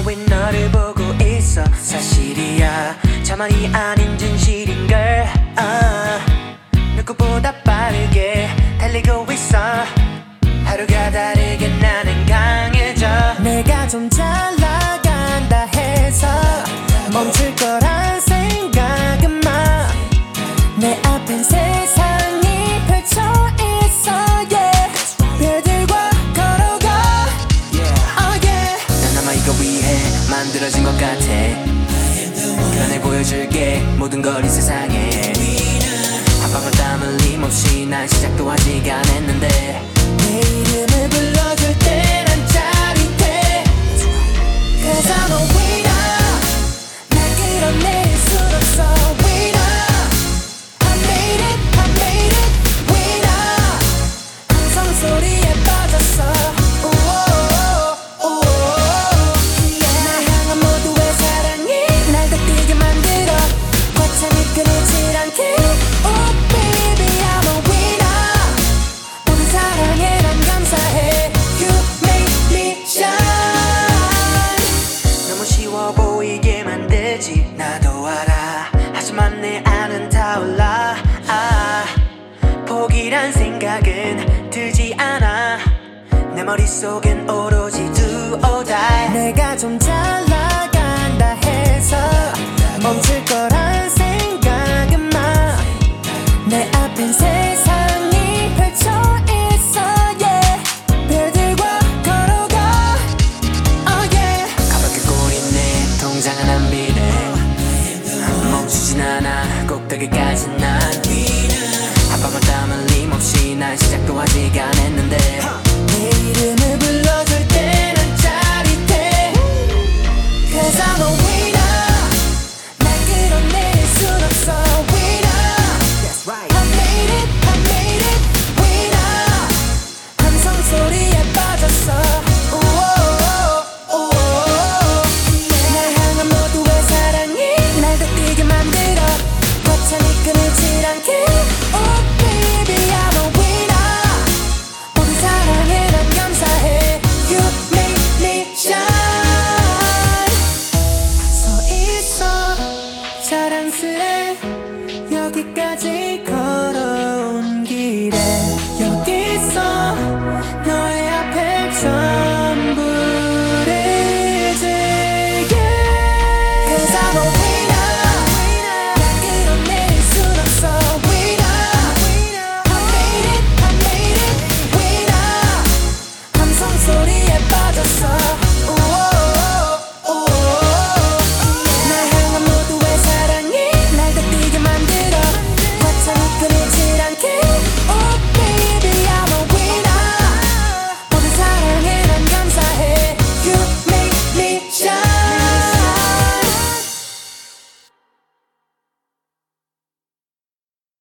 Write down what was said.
왜 너를 보고 있어 사실이야 자만이 아닌 진실인걸 누구보다 빠르게 달리고 있어 하루가 다르게 나는 강해져 내가 좀 잘 나간다 해서 멈출 거란 생각은 마 내 앞엔 세상이 펼쳐 있어 yeah. 별들과 걸어가 oh yeah. 난 아마 이거 위해 만들어진 것 같아 그러네 보여줄게 모든 걸 이 세상에 한 방울 땀 흘림 없이 난 시작도 아직 안 했는데 내 이름을 불러줄 때 난 짜릿해 Cause I'm a winner 날 끌어내릴 순 없어 winner I made it winner 함성 소리에 빠졌어 날 향한 모두의 사랑이 날 더 뛰게 만들어 과찬이 끊이질 않게 Oh baby I'm a winner 모든 사랑에 난 감사해 You make me shine 너무 쉬워 보이게 만들지 나도 알아 하지만 내 안은 타올라 포기란 생각은 들지 않아 내 머릿속엔 오로지 do or die 내가 좀 잘 나간다 해서 멈출 거란 생각은 마 내 앞엔 세상